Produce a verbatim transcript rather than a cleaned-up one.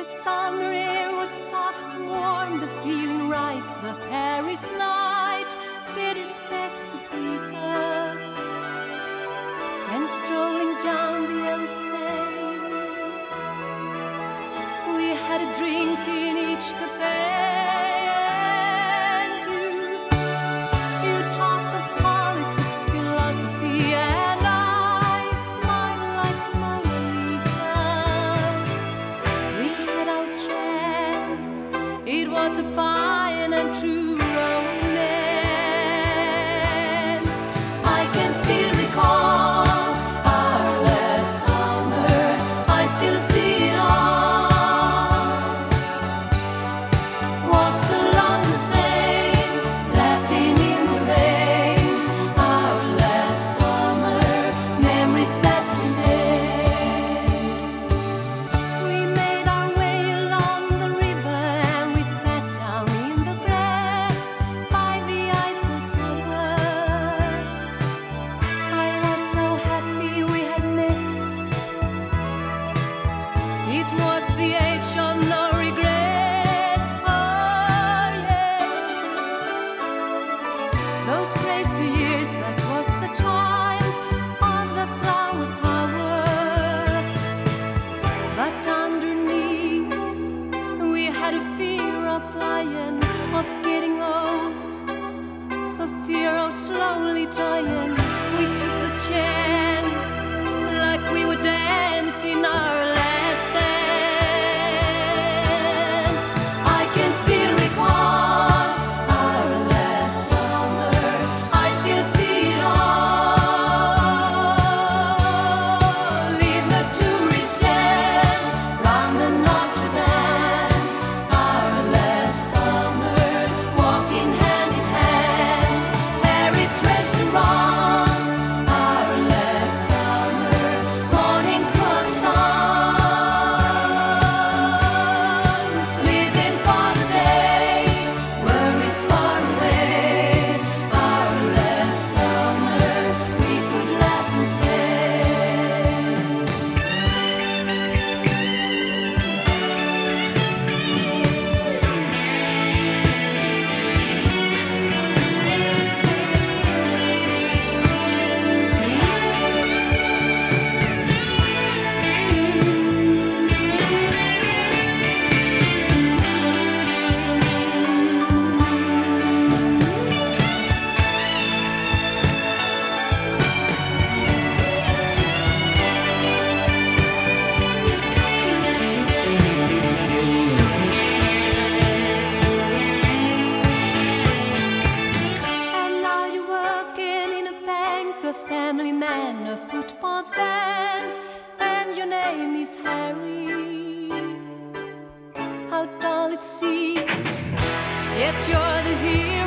summer air was soft and warm, the feeling right, the Paris night did its best to please us. And strolling down the yellow Seine, we had a drink in each cafe. And you, you talked of politics, philosophy, and I smiled like Mona Lisa. We had our chance, it was a fine and true romance. I can still recall our last summer, I still see it all. Walks along the Seine, laughing in the rain. Our last summer, memories that remain. We made our way along the river and we sat down in the grass by the Eiffel Tower. I was so happy we had met. It was the age of no regret. Oh yes, those crazy years, that was the time of the flower power. But underneath, we had a fear of flying, of getting old, a fear of slowly dying. We took the chance, like we would dance in our last dance. I can still recall our last summer, I still see it all. In the tourist stand, round the Notre Dame. Our last summer, walking hand in hand. Paris restaurants. Our last summer, morning croissants. Living for the day, worries far away. Our last summer, we could laugh and play. And now you're working in a bank, a family man, a football fan, and your name is Harry. How dull it seems, yet you're the hero